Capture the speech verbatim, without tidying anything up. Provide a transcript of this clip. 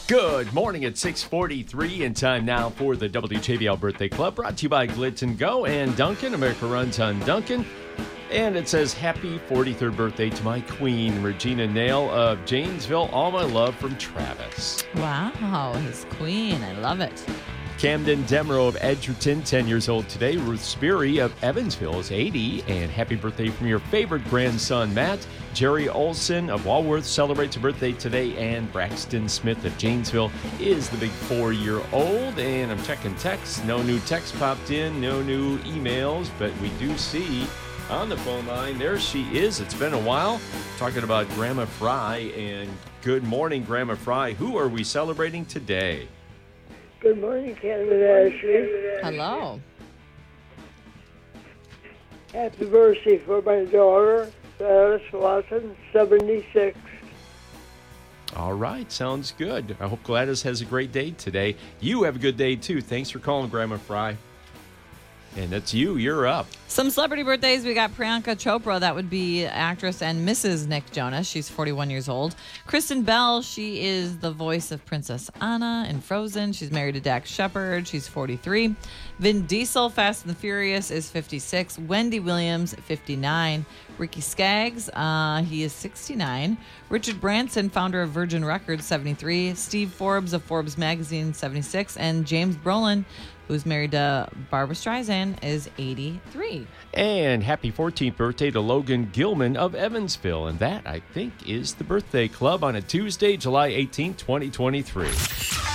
Good morning at six forty-three, and time now for the W J V L Birthday Club, brought to you by Glitz and Go and Duncan. America runs on Duncan. And it says, happy forty-third birthday to my queen, Regina Nail of Janesville. All my love from Travis. Wow, his queen. I love it. Camden Demro of Edgerton, ten years old today. Ruth Speary of Evansville is eighty. And happy birthday from your favorite grandson, Matt. Jerry Olson of Walworth celebrates a birthday today. And Braxton Smith of Janesville is the big four-year-old. And I'm checking texts. No new texts popped in, no new emails. But we do see on the phone line, there she is. It's been a while. Talking about Grandma Fry. And good morning, Grandma Fry. Who are we celebrating today? Good morning, Ken and Ashley. Hello. Happy birthday for my daughter, Alice Watson, seventy-six. All right, sounds good. I hope Gladys has a great day today. You have a good day, too. Thanks for calling, Grandma Fry. And that's you. You're up. Some celebrity birthdays. We got Priyanka Chopra. That would be actress and Missus Nick Jonas. She's forty-one years old. Kristen Bell. She is the voice of Princess Anna in Frozen. She's married to Dax Shepard. She's forty-three. Vin Diesel, Fast and the Furious, is fifty-six. Wendy Williams, fifty-nine. Ricky Skaggs, uh, he is sixty-nine. Richard Branson, founder of Virgin Records, seventy-three. Steve Forbes of Forbes Magazine, seventy-six. And James Brolin, who's married to Barbara Streisand, is eighty-three. And happy fourteenth birthday to Logan Gilman of Evansville. And that, I think, is the birthday club on a Tuesday, July eighteenth, twenty twenty-three.